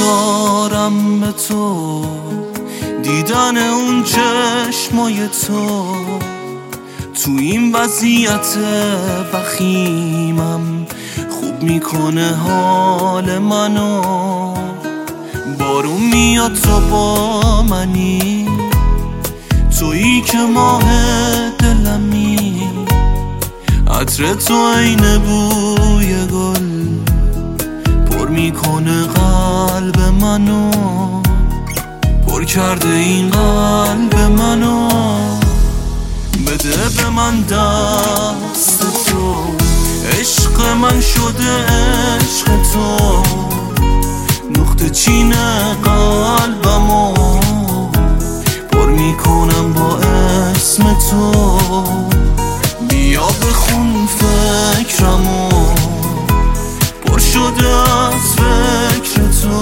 دارم به تو، دیدن اون چشمای تو. تو این وضعیت وخیمم خوب میکنه حال منو. بارون میاد تو با منی، تویی که ماه دلمی. عطر تو عین بوی گل پر میکنه قلب منو، پر کرده این قلب منو. بده به من دست تو، عشق من شده عشق تو. نقطه چین قلبمو پر میکنم با اسم تو. بیا بخون فکرمو، پر شده از فکر تو.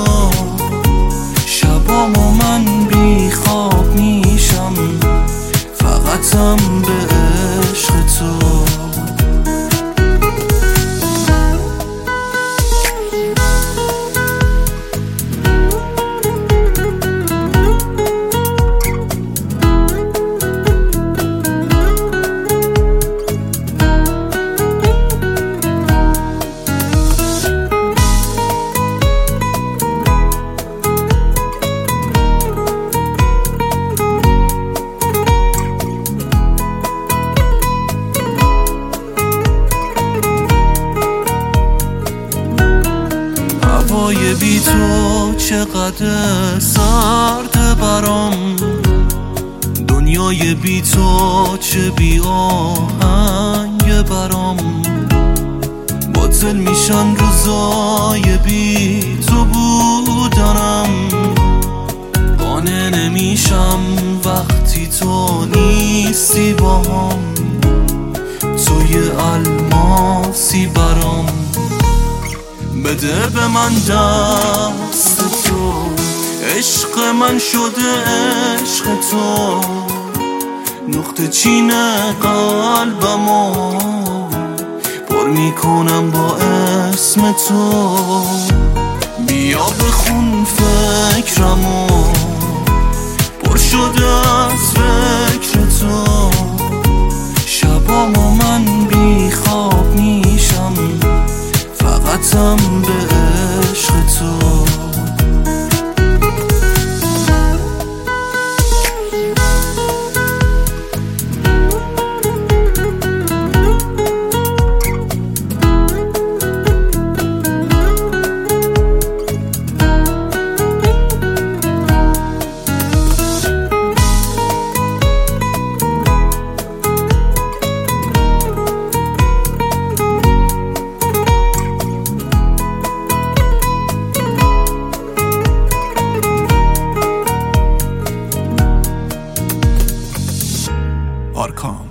شبامو من بی خواب میشم، فقطم به عشق تو. هوای بی تو چقدر سرد برام، دنیای بی تو چه بی آهنگ برام. باطل میشن روزای بی تو بودنم، قانع نمیشم وقتی تو نیستی باهم. توی الماسی برام، بده به من دست تو. عشق من شده عشق تو. نقطه چین قلبمو پر میکنم با اسم تو. بیا بخون فکرمو، پر شده از فکر تو. شبامو من بی خواب میشم، فقطم به عشق تو. Arkan.